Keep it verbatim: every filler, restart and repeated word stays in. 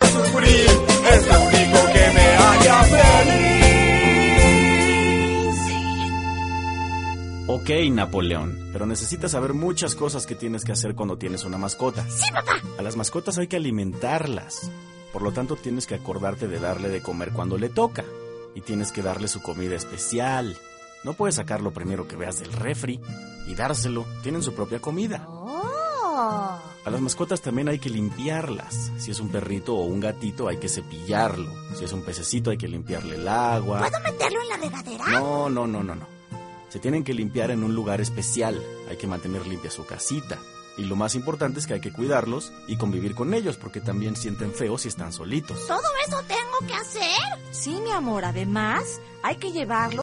sufrir, es lo único que me haría feliz. Ok, Napoleón, pero necesitas saber muchas cosas que tienes que hacer cuando tienes una mascota. ¡Sí, papá! A las mascotas hay que alimentarlas. Por lo tanto, tienes que acordarte de darle de comer cuando le toca. Y tienes que darle su comida especial. No puedes sacar lo primero que veas del refri y dárselo. Tienen su propia comida. ¡Oh! A las mascotas también hay que limpiarlas. Si es un perrito o un gatito, hay que cepillarlo. Si es un pececito, hay que limpiarle el agua. ¿Puedo meterlo en la regadera? No, no, no, no, no. Se tienen que limpiar en un lugar especial. Hay que mantener limpia su casita. Y lo más importante es que hay que cuidarlos y convivir con ellos, porque también sienten feo si están solitos. ¿Todo eso tengo que hacer? Sí, mi amor, además hay que llevarlo